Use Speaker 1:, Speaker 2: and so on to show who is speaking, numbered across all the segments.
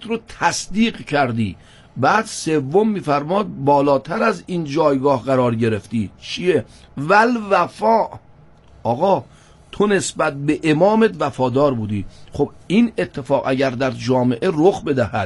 Speaker 1: رو تصدیق کردی، بعد سوم میفرماد بالاتر از این جایگاه قرار گرفتی. چیه؟ ول وفا. آقا تو نسبت به امامت وفادار بودی. خب این اتفاق اگر در جامعه رخ بدهد،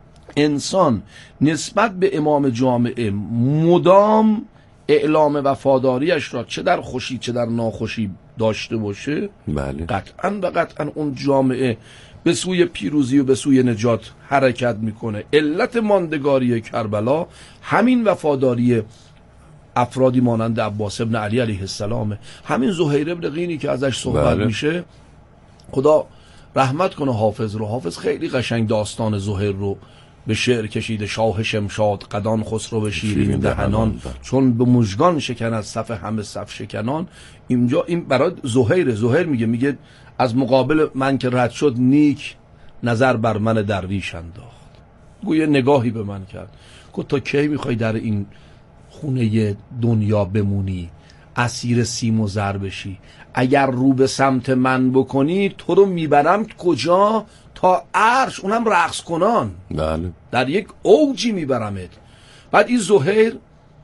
Speaker 1: انسان نسبت به امام جامعه مدام اعلام وفاداریش را چه در خوشی چه در ناخوشی داشته باشه،
Speaker 2: بله،
Speaker 1: قطعا و قطعا اون جامعه به سوی پیروزی و به سوی نجات حرکت میکنه. علت ماندگاری کربلا همین وفاداری افرادی مانند عباس ابن علی علیه السلام. همین زهیر ابن قینی که ازش صحبت میشه، خدا رحمت کنه حافظ رو. حافظ خیلی قشنگ داستان زهیر رو به شعر کشیده. شاه شمشاد قدان خسرو به شیرین دهنان، چون به مژگان شکن از صف همه صف شکنان. اینجا این برای زهیر میگه از مقابل من که رد شد، نیک نظر بر من درویش انداخت. گویا نگاهی به من کرد، گفت تا کی میخوای در این خونه دنیا بمونی، اسیر سیم و زر بشی؟ اگر رو به سمت من بکنی تو رو میبرم کجا؟ تا عرش، اونم رقص کنان.
Speaker 2: بله.
Speaker 1: در یک اوجی میبرمت. بعد این زهیر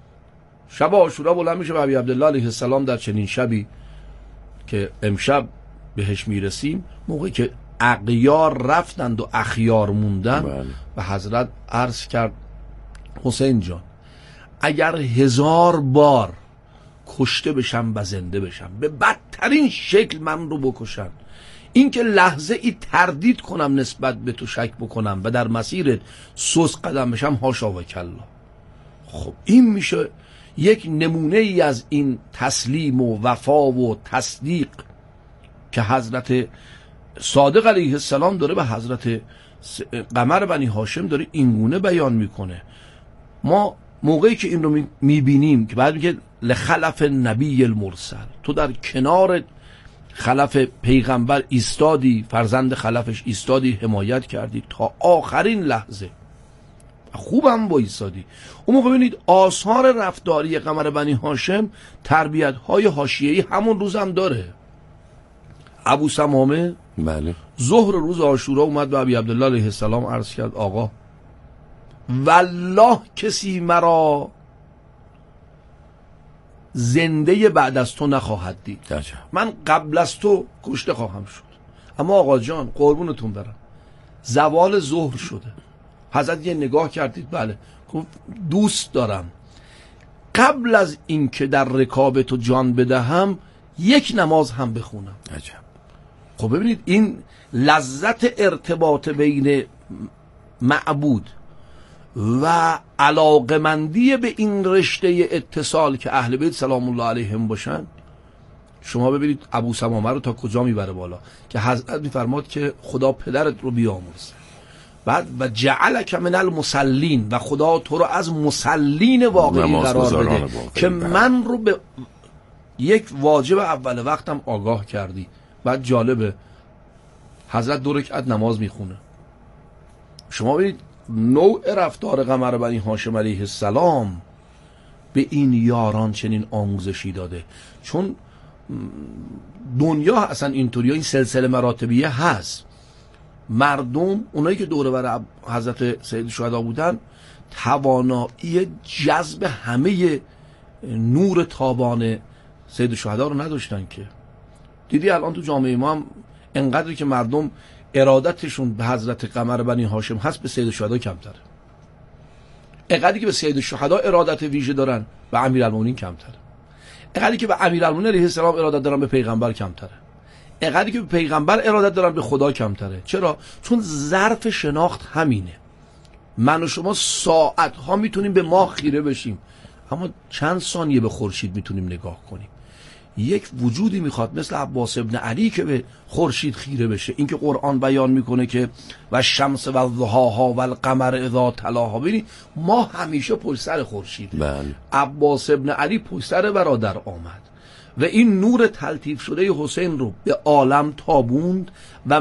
Speaker 1: شب عاشورا بلند میشه به ابی عبدالله علیه السلام در چنین شبی که امشب بهش میرسیم، موقعی که اغیار رفتند و اخیار موندن،
Speaker 2: بله.
Speaker 1: و حضرت عرض کرد حسین جان اگر 1000 بار کشته بشم و زنده بشم، به بدترین شکل من رو بکشن، این که لحظه ای تردید کنم نسبت به تو، شک بکنم و در مسیرت سوس قدم بشم، هاشا و کلا. خب این میشه یک نمونه ای از این تسلیم و وفا و تصدیق که حضرت صادق علیه السلام داره به حضرت قمر بنی هاشم داره اینگونه بیان میکنه. ما موقعی که این رو میبینیم که بعد میگه لخلف نبی المرسل، تو در کنار خلف پیغمبر ایستادی، فرزند خلفش ایستادی، حمایت کردی تا آخرین لحظه، خوبم با ایستادی. اون موقع ببینید آثار رفتاری قمر بنی هاشم تربیت های حاشیه‌ای همون روز هم داره. ابو سمامه
Speaker 2: بله
Speaker 1: ظهر روز عاشورا اومد به ابی عبدالله علیه السلام عرض کرد آقا والله کسی مرا زنده بعد از تو نخواهد دید. من قبل از تو کشته خواهم شد. اما آقا جان قربونتون برم، زوال ظهر شده. حضرت یه نگاه کردید، بله، گفت دوست دارم قبل از این که در رکاب تو جان بدهم یک نماز هم بخونم.
Speaker 2: عجب.
Speaker 1: خب ببینید این لذت ارتباط بین معبود و علاقمندی به این رشته اتصال که اهل بیت سلام الله علیهم باشن. شما ببینید ابو سمامه رو تا کجا میبره بالا که حضرت میفرماد که خدا پدرت رو بیامرزه، بعد و جعلک من المصلین، و خدا تو رو از مصلین واقعی قرار بده که من رو به یک واجب اول وقتم آگاه کردی. بعد جالبه حضرت 2 رکعت نماز میخونه. شما ببینید نوع رفتار قمر بنی هاشم علیه السلام به این یاران چنین آموزشی داده. چون دنیا اصلا اینطوری، این سلسله مراتبیه هست. مردم اونایی که دور بر حضرت سید شهدا بودن توانایی جذب همه نور تابان سید شهدا رو نداشتن که. دیدی الان تو جامعه ما هم انقدری که مردم ارادتشون به حضرت قمر بنی هاشم هست، به سید شهدا کمتره. انقدری که به سید شهدا ارادت ویژه دارن، به امیرالمومنین کمتره. انقدری که به امیرالمومنین علیه السلام ارادت دارن، به پیغمبر کمتره. انقدری که به پیغمبر ارادت دارن، به خدا کمتره. چرا؟ چون ظرف شناخت همینه. من و شما ساعت ها میتونیم به ماه خیره بشیم، اما چند ثانیه به خورشید میتونیم نگاه کنیم. یک وجودی میخواد مثل عباس ابن علی که به خورشید خیره بشه. این که قرآن بیان میکنه که و شمس و ضحاها و القمر اذا تلاها، ببینید ما همیشه پشت سر خورشیده.
Speaker 2: بله.
Speaker 1: عباس ابن علی پشت سر برادر آمد و این نور تلطیف شده حسین رو به عالم تابوند و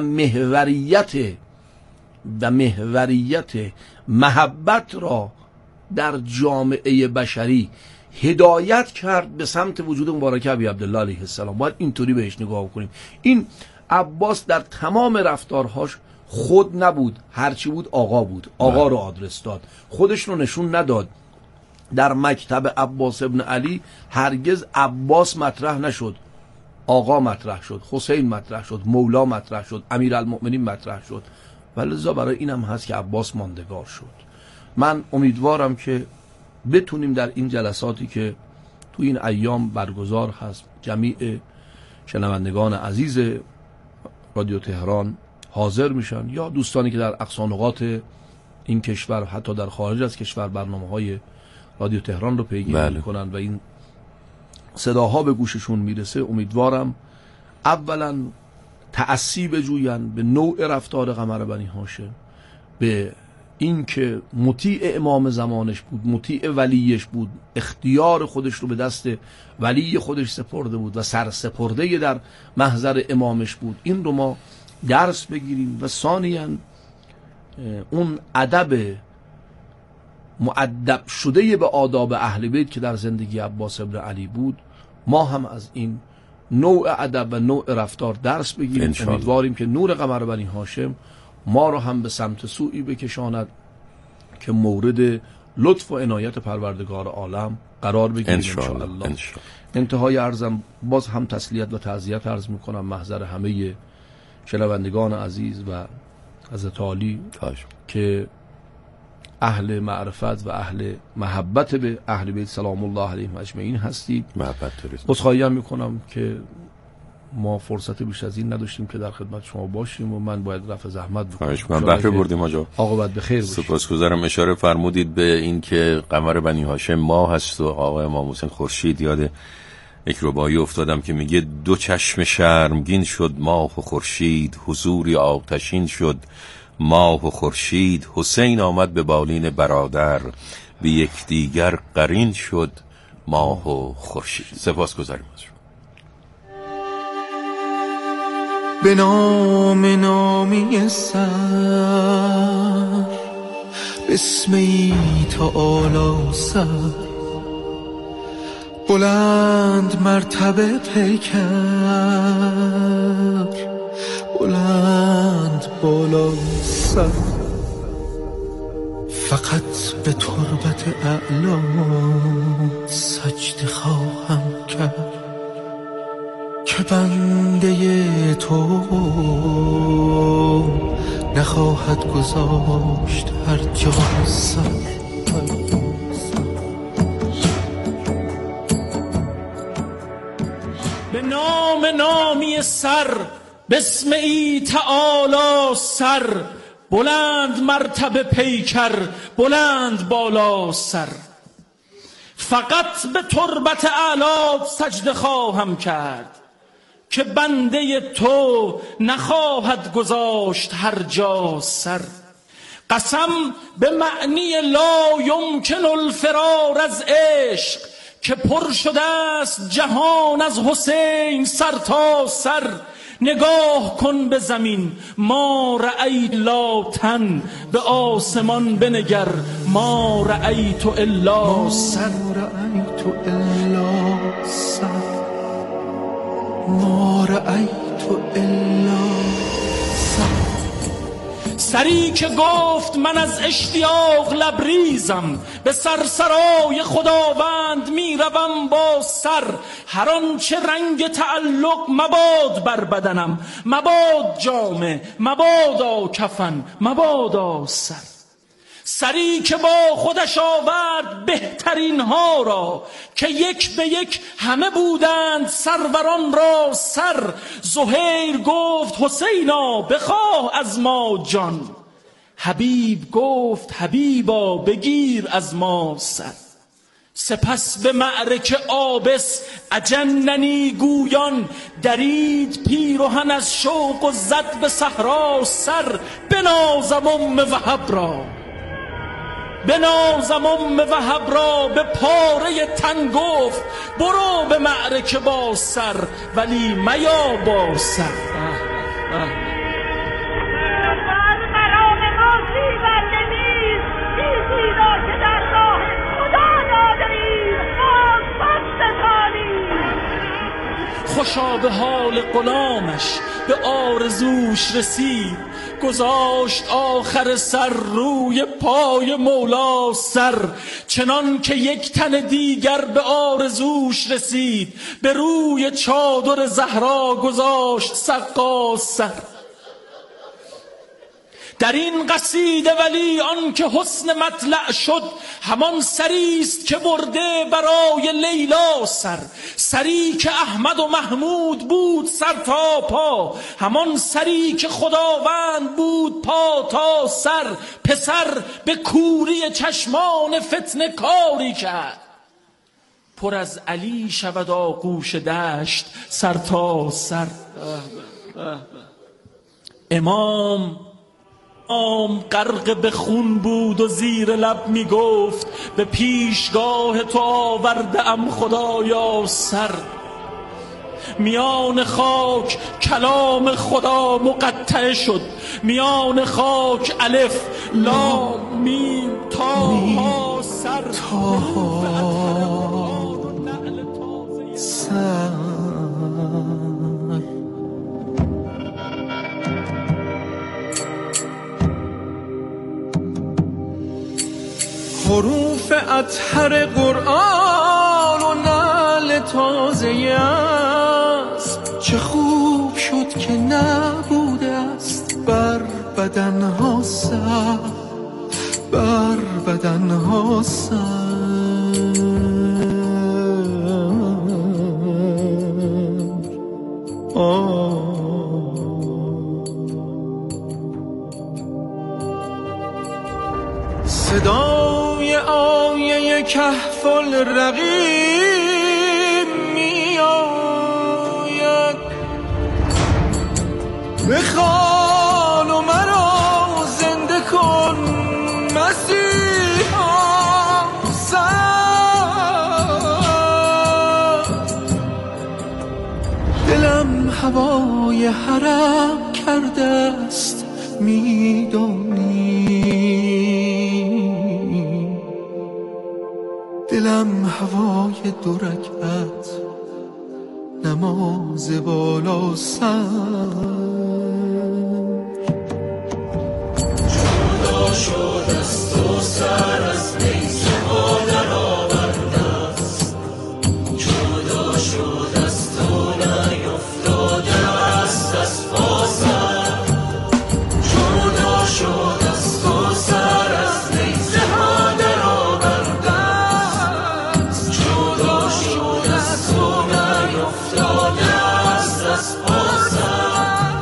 Speaker 1: محوریت محبت را در جامعه بشری هدایت کرد به سمت وجود مبارک ابی عبدالله علیه السلام. باید اینطوری بهش نگاه کنیم. این عباس در تمام رفتارهاش خود نبود، هرچی بود آقا بود، آقا رو آدرس داد، خودش رو نشون نداد. در مکتب عباس ابن علی هرگز عباس مطرح نشد، آقا مطرح شد، حسین مطرح شد، مولا مطرح شد، امیرالمؤمنین مطرح شد. ولذا برای اینم هست که عباس ماندگار شد. من امیدوارم که بتونیم در این جلساتی که تو این ایام برگزار هست جمیع شنوندگان عزیز رادیو تهران حاضر میشن، یا دوستانی که در اقصا نقاط این کشور حتی در خارج از کشور برنامه‌های رادیو تهران رو پیگیری میکنن و این صداها به گوششون میرسه، امیدوارم اولا تأسی بجوین به نوع رفتار قمر بنی هاشم، به این که مطیع امام زمانش بود، مطیع ولیش بود، اختیار خودش رو به دست ولی خودش سپرده بود و سرسپرده در محضر امامش بود. این رو ما درس بگیریم و ثانیاً اون ادب مؤدب شده به آداب اهل بیت که در زندگی عباس ابن علی بود، ما هم از این نوع ادب و نوع رفتار درس بگیریم. امیدواریم که نور قمر بنی هاشم ما رو هم به سمت سوئی بکشاند که مورد لطف و عنایت پروردگار عالم قرار بگیریم انشاءالله. انتهای عرضم باز هم تسلیت و تعزیت عرض میکنم محضر همه شنوندگان عزیز و حضرت عالی که اهل معرفت و اهل محبت به اهل بیت سلام الله علیهم اجمعین هستید. عذرخواهی میکنم که ما فرصت بیش از این نداشتیم که در خدمت شما باشیم و من باید رفع زحمت بکنم.
Speaker 2: من بهره بردیم آجا.
Speaker 1: عاقبت بخیر باشید.
Speaker 2: سپاسگزارم. اشاره فرمودید به این که قمر بنی هاشم ماه هست و آقا امام حسین خورشید. یاد یک ربایی افتادم که میگه دو چشم شرمگین شد ماه و خورشید، حضوری آتشین شد ماه و خورشید، حسین آمد به بالین برادر، به یکدیگر قرین شد ماه و خورشید. سپاسگزاریم از شما.
Speaker 3: به نام نامی سر، بسمی تعالی سر، بلند مرتبه پیکر، بلند بالا سر، فقط به تربت اعلا سجده خواهم کرد که بنده تو نخواهد گذاشت هر جا سر.
Speaker 4: به نام نامی سر، بسم ای تعالی سر، بلند مرتبه پیکر، بلند بالا سر، فقط به تربت اعلی سجده خواهم کرد که بنده تو نخواهد گذاشت هر جا سر. قسم به معنی لا یمکن الفرار از عشق که پر شده است جهان از حسین سر تا سر. نگاه کن به زمین ما رأیت لا تن، به آسمان بنگر ما رأیت الا سر،
Speaker 3: ما رأیت الا سر.
Speaker 4: سری که گفت من از اشتیاق لبریزم، به سرسرای خداوند میروم با سر. هر آنچه رنگ تعلق مباد بر بدنم، مباد جامه، مبادا کفن، مبادا سر. سری که با خودش آورد بهترین ها را که یک به یک همه بودند سروران را سر. زهیر گفت حسینا بخواه از ما جان، حبیب گفت حبیبا بگیر از ما سر. سپس به معرکه آبس اجننی گویان، درید پیرهن از شوق و زد به صحرا سر. بنازم ام وهب را، بنازم ام وهب را، به پاره تن گفت برو به معرکه با سر، ولی میا با سر. خوشا به حال غلامش به آرزوش رسید، گذاشت آخر سر روی پای مولا سر، چنان که یک تن دیگر به آرزوش رسید، به روی چادر زهرا گذاشت سقاس سر. در این قصیده ولی آن که حسن مطلع شد، همان سریست که برده برای لیلا سر. سری که احمد و محمود بود سر تا پا، همان سری که خداوند بود پا تا سر. پسر به کوری چشمان فتنه کاری کرد، پر از علی شود آغوش دشت سر تا سر. امام غرق به خون بود و زیر لب می گفت، به پیشگاه تو آورده ام خدایا سر. میان خاک کلام خدا مقطع شد، میان خاک الف لام میم تا ها سر.
Speaker 3: حروف اطهر قرآن و نعل تازه است، چه خوب شد که نبوده است بر بدنها سر، بر بدنها سر. صدای آیه کهف الرقیب می آید، بخوان و مرا زنده کن مسیحا سر. دلم هوای حرم کرده است میدانی، دلم هوای دو رکعت نماز بالا سر. جدا شد از تو سر از نیزه ها در آورده است، جدا شد از تو نیفتاده است از پا سر. جدا شد از تو سر از نیزه ها در آورده است، جدا شد از تو نیفتاده است از پا سر.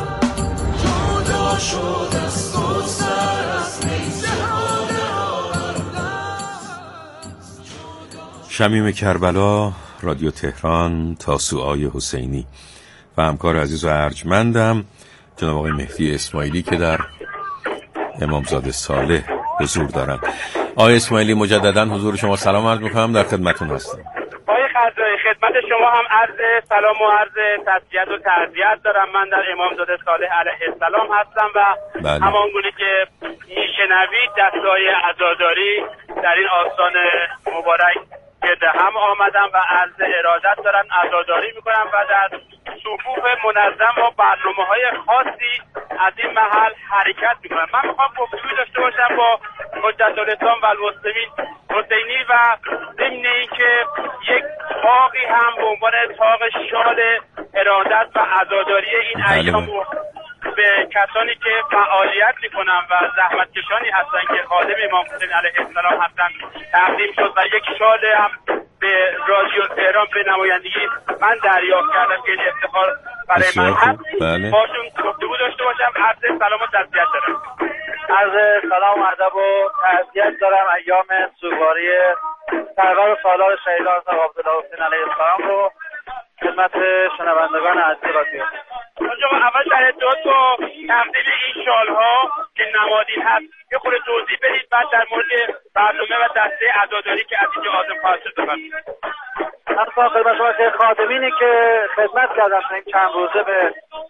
Speaker 3: جدا شد از تو سر از نیزه ها در آورده است.
Speaker 2: شمیم کربلا، رادیو تهران، تاسوعای حسینی و همکار عزیز و ارجمندم جناب آقای مهدی اسماعیلی که در امامزاده صالح حضور دارند. آقای اسماعیلی مجددا حضور شما سلام عرض می‌کنم، در خدمتتون هستم.
Speaker 5: آقای خضایی خدمت شما هم عرض سلام و عرض تسلیت و تعزیت دارم. من در امامزاده صالح علیه السلام هستم و همانگونه که میشنوید دستای عزاداری در این آستان مبارک گرد هم آمدم و عرض ارادت دارن عزاداری میکنم و در صفوف منظم و برنامه‌های خاصی از این محل حرکت میکنم. من میخوام گفتگوی داشته باشم با حجت الاسلام و المسلمین حسینی و ضمن اینکه یک طاقی هم به عنوان طاق شال ارادت و عزاداری این ایام به کسانی که فعالیت میکنن و زحمت کشانی هستن که خادم امام حسین علیه السلام هستن تقدیم شد و یک شال هم به رادیو تهران به نمایندگی من دریافت کردم که افتخار برای من هست. باشون گفتگو داشته باشم. عرض سلام و تسلیت دارم.
Speaker 6: عرض سلام و ادب و تسلیت دارم. ایام سوگواری سرور و سالار شهیدان عبدالله حسین علیه السلام رو خدمت شنوندگان عزیز رادیو.
Speaker 5: اول در ادعا با تقدیم این شالها که نمادین هست یه خورده توضیح بدید، بعد در مورد برنامه و دسته عزاداری که از اینجا آزم خواهد شد بفرمایید.
Speaker 6: من خدمت شما که خادمینی که خدمت کردم این چند روزه به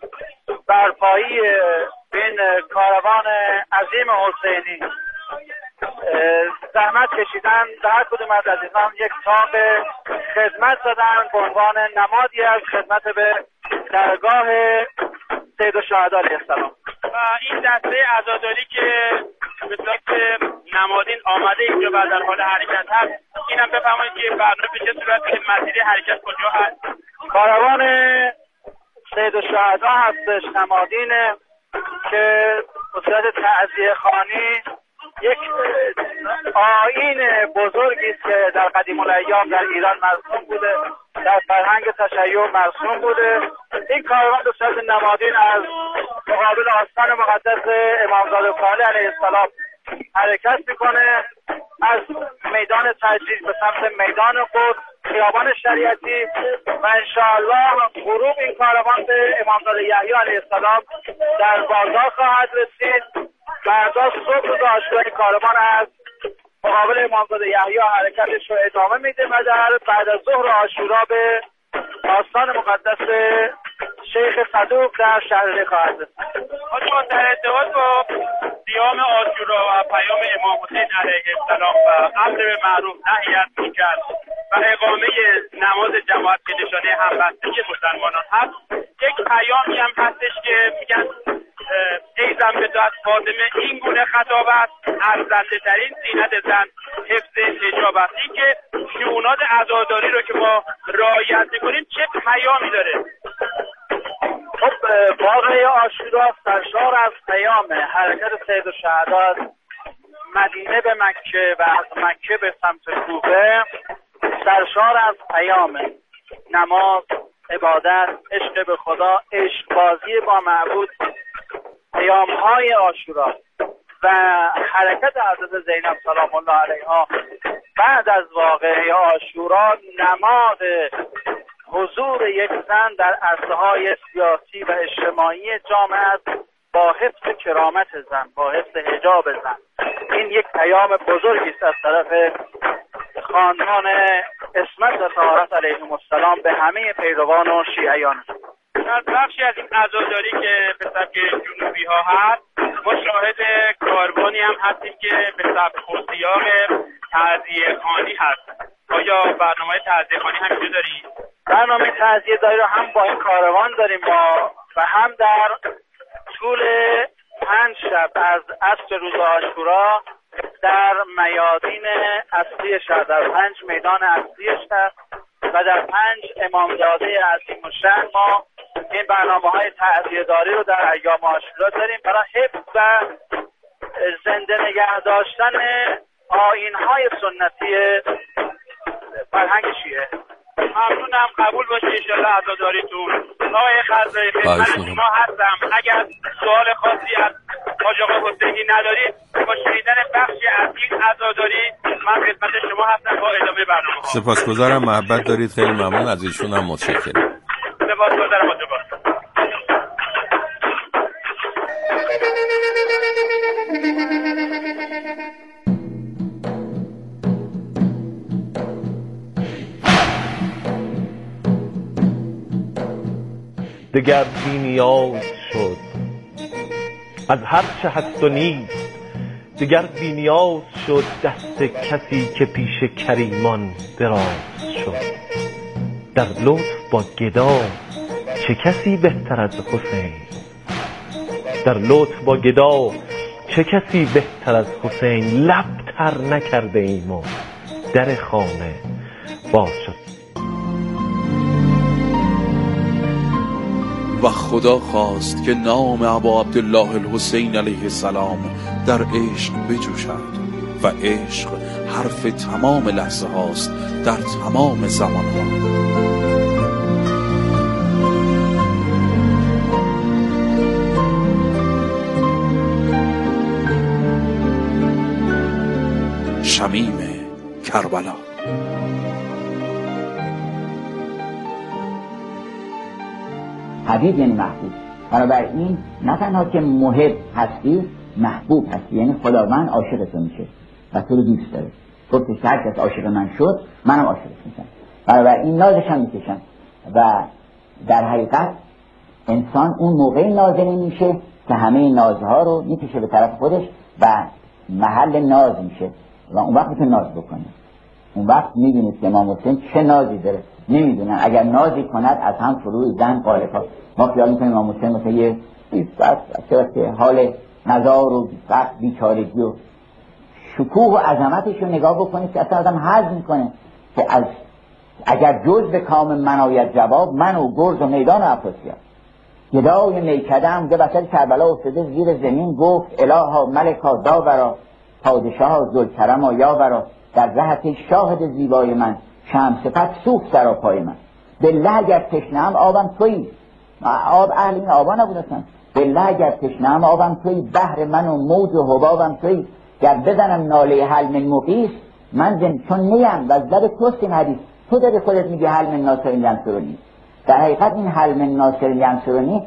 Speaker 6: برپایی این کاروان عظیم حسینی زحمت کشیدن، در هر کدوم از عزیزان یک طاق خدمت دادن به عنوان نمادی از خدمت به درگاه سید الشهدا علیه السلام.
Speaker 5: و این دسته عزاداری که به صورت نمادین آمده اینجا و در حال حرکت هست، اینم بفرمایید که برنامه به چه صورت مسیر حرکت کجا هست؟
Speaker 6: کاروان سید الشهدا هستش، نمادینه که به صورت تعزیه خوانی یک آیین بزرگی است که در قدیم الایام در ایران مرسوم بوده، در فرهنگ تشیع مرسوم بوده. این کاروان به صورت نمادین از مقابل آستان مقدس امامزاده صالح علیه السلام حرکت میکنه، از میدان تجلیل به سمت میدان قدس، خیابان شریعتی، و انشاءالله غروب این کاروان به امامزاده یحیی علیه السلام در بازار خواهد رسید. فردا صبح روز عاشورا کاروان از مقابل امامزاده یحیی حرکتش رو ادامه میده و در بعد از ظهر عاشورا به آستان مقدس شیخ صدوق در شهرلی خواهد رسید.
Speaker 5: ما در ارتباط با صیام عاشورا و پیام امام حسین علیه السلام و امر به معروف نهی از منکر و اقامه نماز جماعت که نشانه همبستگی مسلمانان هست، یک پیامی هم هستش که میگن ای زن به دست فاطمه این گونه خطاب است، ارزنده ترین زینت زن حفظ حجاب است. این که شؤونات عزاداری رو که ما رعایت میکنیم چه پیامی داره؟
Speaker 6: خب واقعه عاشورا سرشار از پیام حرکت سید الشهدا از مدینه به مکه و از مکه به سمت کوفه، سرشار از پیام نماز، عبادت، عشق به خدا، عشق بازی با معبود. پیام های عاشورا و حرکت حضرت زینب سلام الله علیها بعد از واقعه عاشورا نماد حضور یک زن در عرصه‌های سیاسی و اجتماعی جامعه است، با حفظ کرامت زن، با حفظ حجاب زن. این یک پیام بزرگی است از طرف خاندان عصمت و طهارت علیهم السلام به همه پیروان و شیعیان.
Speaker 5: در بخشی از این عزاداری که به سبک جنوبی ها هست، ما شاهد کاروانی هم هستیم که به سبک و سیاق تعزیه خوانی هست. آیا برنامه تعزیه خوانی هم اینجا داریم؟
Speaker 6: برنامه تعزیه داری رو هم با این کاروان داریم ما و هم در طول 5 شب از عصر روز عاشورا در میادین اصلی شهر، در 5 میدان اصلی شهر و در 5 امامزاده عظیم الشأن ما این برنامه‌های تعزیه داری رو در ایام عاشورا داریم برای حفظ و زنده نگه داشتن آیین‌های سنتی فرهنگ شیعه.
Speaker 5: ممنونم، قبول باشه انشالله عزاداریتون. آقای خضری خدمت شما هستم. اگر سوال خاصی از حاج آقا حسینی ندارید، با شنیدن بخشی از این عزاداری من خدمت شما هستم با ادامه برنامه.
Speaker 2: سپاسگزارم، محبت دارید، خیلی ممنون از ایشون، هم متشکرم.
Speaker 5: سپاسگزارم حاج آقا.
Speaker 7: دگر بی نیاز شد از هر چه هست و نیست، دگر بی نیاز شد دست کسی که پیش کریمان دراز شد. در لطف با گدا چه کسی بهتر از حسین، در لطف با گدا چه کسی بهتر از حسین. لب تر نکرده ایم و در خانه باز شد.
Speaker 8: و خدا خواست که نام ابا عبدالله الحسین علیه السلام در عشق بجوشد و عشق حرف تمام لحظه هاست در تمام زمان ها. شمیم کربلا.
Speaker 9: حبیب یعنی محبوب، بنابراین نه تنها که محب هستی، محبوب هستی، یعنی خداوند عاشق تو میشه و تو رو دوست داره. گفتش هر کس عاشق من شد منم عاشقش میشم، بنابراین نازش هم میکشم. و در حقیقت انسان اون موقع نازل میشه که همه نازها رو میکشه به طرف خودش و محل ناز میشه و اون وقت که ناز بکنه. اون وقت میدونید که امام حسین چه نازی داره. نمیدونن اگر نازی کند از هم فرو زن قالبا. ما خیال میکنیم امام حسین مثل یه حال نزار و بیچارگی و شکوه و عظمتش رو نگاه بکنید که اصلا آدم حظ میکنه که از اگر جز به کام من آید جواب، من و گرز و میدان و افراسیاب. گدای میکدم به وسط کربلا افتاده زیر زمین، گفت الها ملکا داورا، پادشاه ذوالکرما یاورا، در رهت شاهد زیبای من، شمس صفت سوخت سرا پای من. بالله اگر تشنه‌ام آبم تویی، آب اهل این آبا نبودن. بالله اگر تشنه‌ام آبم تویی، بحر من و موج و حبابم تویی. گر بزنم ناله حل من مقیس، من چون نیم و از لب توست این حدیث. تو داری خودت میگی حل من ناصر ینصرونی. در حقیقت این حل من ناصر ینصرونی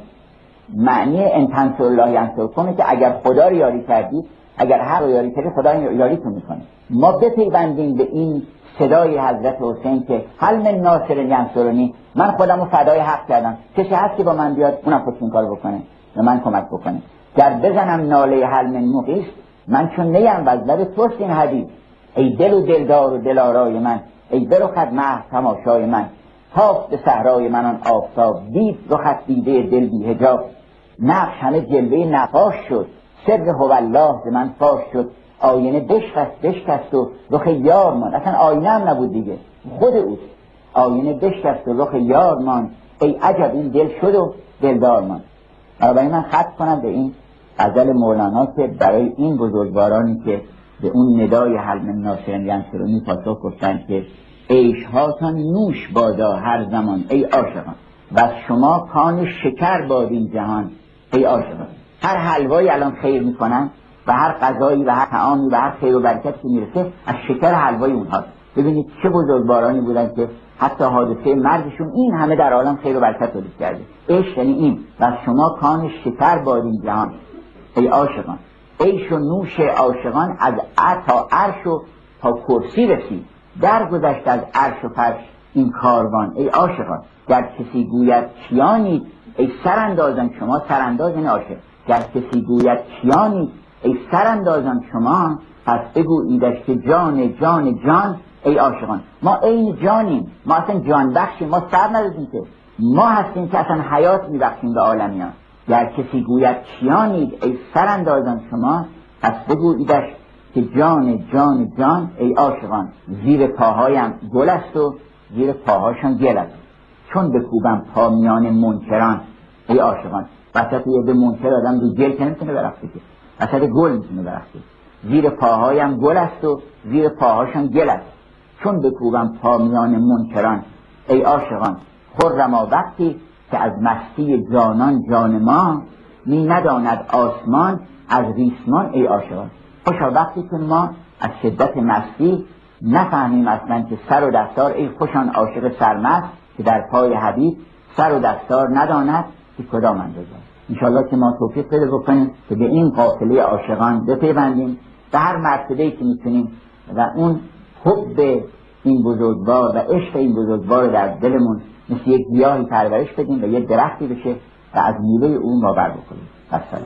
Speaker 9: معنی ان تنصر الله ینصرکم که اگر خدا رو یاری کردی، اگر حق رو یاری کردی، خدا یاریتون میکنه. ما بپیوندیم به این صدای حضرت حسین که حل من ناصر ینصرونی، من خودم رو فدای حق کردم، کسی هست که با من بیاد اونم خودش این کار بکنه و من کمک بکنه. گر بزنم ناله حل من مقیس، من چون نیم و از لب توست این حدیث. ای دل و دلدار و دلارای من، ای دل و خد مه تماشای من. تافت به صحرای من آن آفتاب، دید رخت دیده دل بی حجاب. نقش همه جلوه نقاش شد، سر هوالله ز من فاش شد. آینه بشکست و رخ یار ماند. اصلا آینه هم نبود دیگه، خود اوست. آینه بشکست و رخ یار ماند، ای عجب این دل شد و دلدار ماند. برای من خط کنم به این غزل مولانا که برای این بزرگوارانی که به اون ندای حل من ناصر ینصرونی پاسخ گفتن که عیش‌هاتان نوش بادا هر زمان ای عاشقان، و از شما کان شکر باد این جهان ای عاشقان. هر حلوایی الان خیر میکنن و هر غذایی و هر طعامی و هر خیر و برکتی که میرسه از شکر حلوای اونهاست. ببینید چه بزرگوارانی بودن که حتی حادثه مرگشون این همه در عالم خیر و برکت تولید کرده. عشق یعنی این، و از شما کان شکر باد این جهان ای عاشقان. عیش و نوش عاشقان از تا عرش و تا کرسی رسید، درگذشت از عرش و فرش این کاروان ای عاشقان. گر کسی گوید کیانید ای سراندازان شما، سرانداز یعنی عاشق. گر کسی گوید کیانید ای سراندازان شما، پس بگوییدش که جان جان جان ای عاشقان. ما عین جانیم، ما اصلا جان بخشیم، ما سر ندادیم که ما هستیم که اصلا حیات میبخشیم به عالمیان. گر کسی گوید کیانید ای سراندازان شما، پس بگوییدش که جان جان جان ای عاشقان. زیر پاهایم گل است و زیر پاهاشان گل است، چون بکوبم پا میان منکران ای عاشقان. وسط یه به منکر آدم رو گل که نمیتونه برخته که، وسط گل میتونه برخته. زیر پاهایم گل است و زیر پاهاشان گل است، چون بکوبم پا میان منکران ای عاشقان. خرما وقتی که از مستی جانان جان ما، می نداند آسمان از ریسمان ای عاشقان. خوشا وقتی که ما از شدت مستی نفهمیم اصلا که سر و دستار، ای خوشان عاشق سرمست که در پای حبیب سر و دستار نداند که کدام اندازه. انشاءالله که ما توفیق پیدا بکنیم که به این قافله عاشقان بپیوندیم به هر مرتبه‌ای که میتونیم و اون حب این بزرگوار و عشق این بزرگوار در دلمون مثل یک گیاهی پرورش بدیم و یک درختی بشه و از میوه اون ما بر بکنیم. السلام.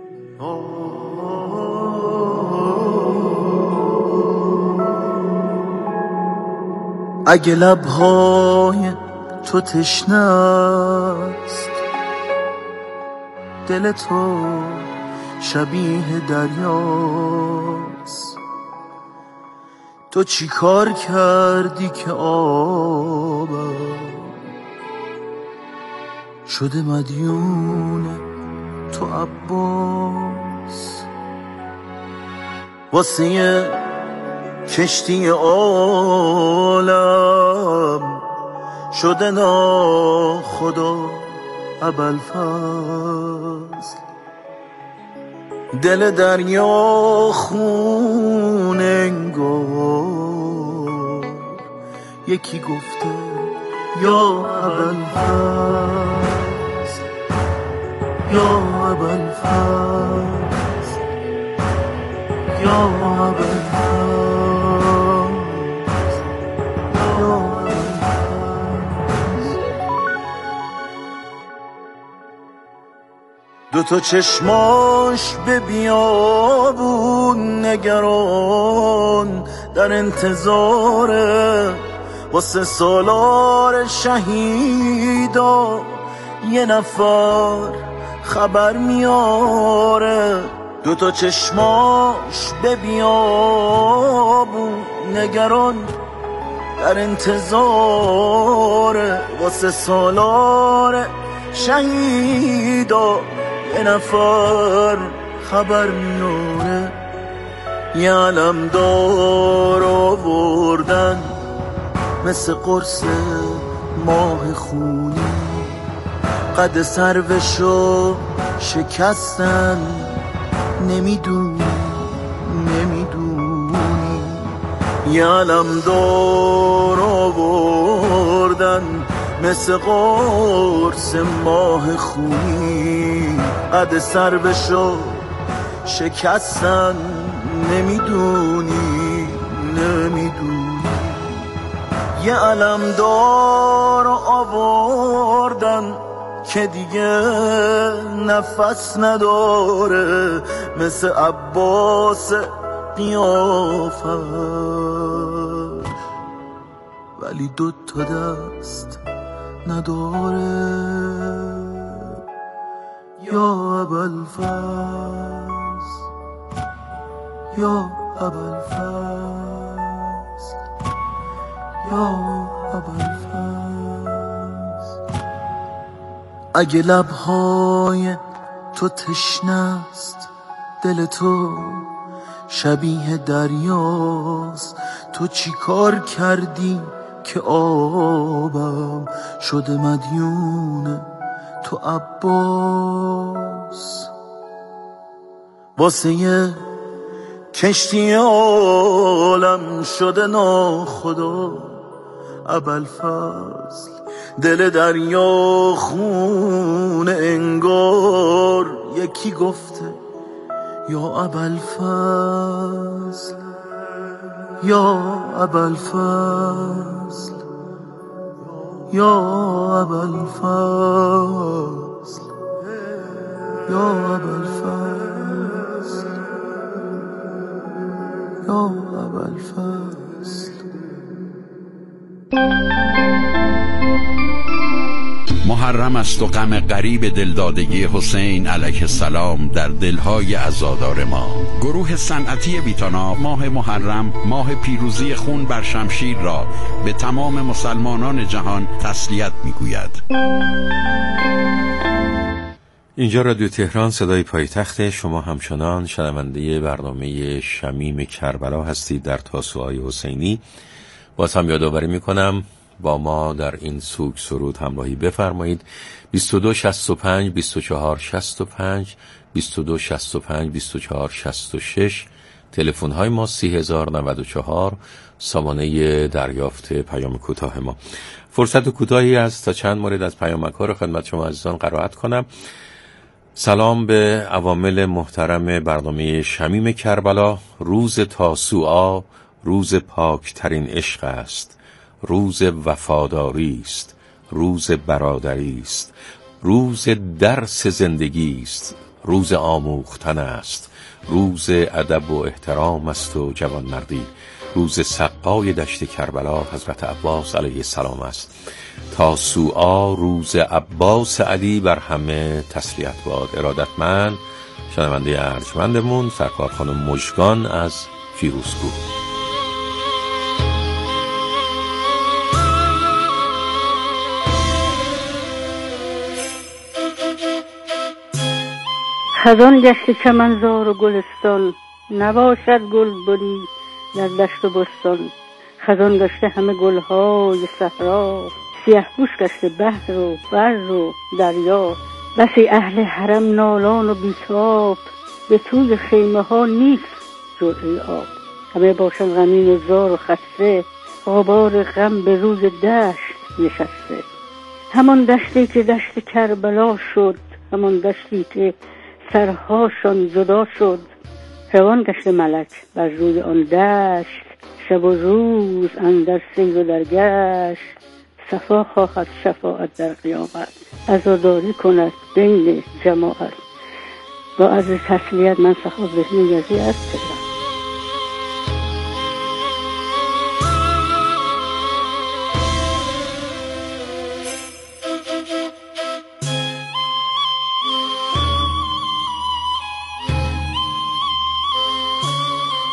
Speaker 3: اگه لبهای تو تشنه است، دل تو شبیه دریاست، تو چی کار کردی که آبم شده مدیون تو عباس؟ واسه کشتی عالم شده ناخدا ابوالفضل، دل دریا خون انگار یکی گفته یا ابوالفضل، یا ابوالفضل، یا ابوالفضل. دو تا چشماش به بیابون نگران، در انتظاره واسه سالار شهیدا، یه نفر
Speaker 10: خبر میاره، دوتا چشماش به بیابون نگران در انتظار، واسه سالار شهیدا یه نفر خبر میاره. یه علمدار آوردن مثل قرص ماه خونی، قد سروشو شکستن، نمیدونی یه علمدار آوردن مثل قرص ماه خونی، قد سروشو شکستن، نمیدونی یه علمدار آوردن که دیگه نفس نداره، مثل عباس قیافش، ولی دوتا دست نداره. یا ابوالفضل، یا ابوالفضل، یا ابوالفضل. اگه لبهای تو تشنست، دل تو شبیه دریاست، تو چی کار کردی که آبم شده مدیون تو عباس؟ واسه یه کشتی عالم شده ناخدا ابوالفضل، دل دریا خون انگار. یکی گفته یا ابوالفضل، یا ابوالفضل، یا ابوالفضل، یا ابوالفضل، یا ابوالفضل.
Speaker 11: محرم است و غم غریب دلدادگی حسین علیه السلام در دلهای عزادار ما. گروه صنعتی بیتانا ماه محرم، ماه پیروزی خون بر شمشیر را به تمام مسلمانان جهان تسلیت می‌گوید.
Speaker 2: اینجا رادیو تهران، صدای پایتخت. شما همچنان شنونده برنامه شمیم کربلا هستید در تاسوهای حسینی. باز هم یادآوری میکنم با ما در این سوگ سرود همراهی بفرمایید. 22 65 24 65 22 65 24 66 تلفن های ما 3094 سامانه دریافت پیام کوتاه ما. فرصت کوتاهی است تا چند مورد از پیامک ها رو خدمت شما عزیزان قرائت کنم. سلام به عوامل محترم برنامه شمیم کربلا. روز تاسوعا روز پاکترین عشق است، روز وفاداری است، روز برادری است، روز درس زندگی است، روز آموختن است، روز ادب و احترام است و جوانمردی، روز سقای دشت کربلا حضرت عباس علیه السلام است. تاسوعا روز عباس علی بر همه تسلیت باد. ارادتمند شنونده ارجمندمون سرکار خانم مژگان از فیروزکوه.
Speaker 12: خزان گشت چمنزار و گلستان، نباشد گل بری در دشت و بستان. خزان گشته همه گلهای صحرا، سیه پوش گشته بحر و بر و دریا. بسی اهل حرم نالان و بیتاب، به توی خیمه ها نیست جرعه آب. همه باشن غمین و زار و خسته، غبار غم به روز دشت نشسته. همان دشتی که دشت کربلا شد، همان دشتی که سرهاشان جدا شد. روان گشت ملک بر روی آن دشت، شب و روز اندر سیر و در گشت. صفا خواهد شفاعت در قیامت، عزاداری کند بین جماعت. با عرض تسلیت من صحاب ذهنی یزی از تهران.